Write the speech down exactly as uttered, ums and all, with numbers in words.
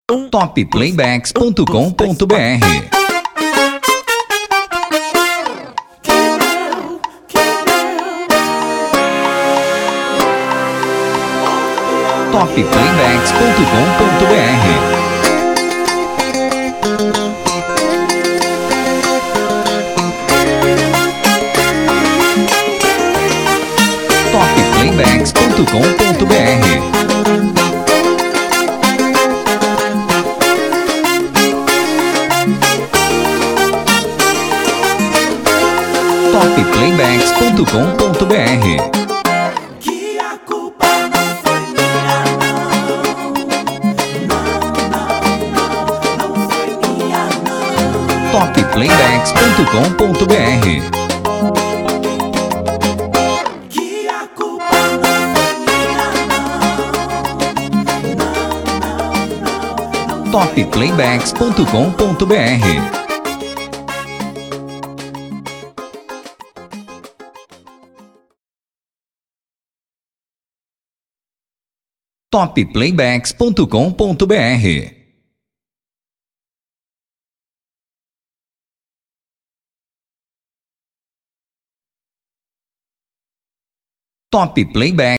top playbacks ponto com ponto br. top playbacks ponto com ponto br. top playbacks ponto com ponto br. top playbacks ponto com ponto br. Que a culpa não foi minha, não. Não, não, não, não foi minha, não. top playbacks ponto com ponto br. Que a culpa não foi minha, não. Não, não, não, não. top playbacks ponto com ponto br. top playbacks ponto com ponto br. top playbacks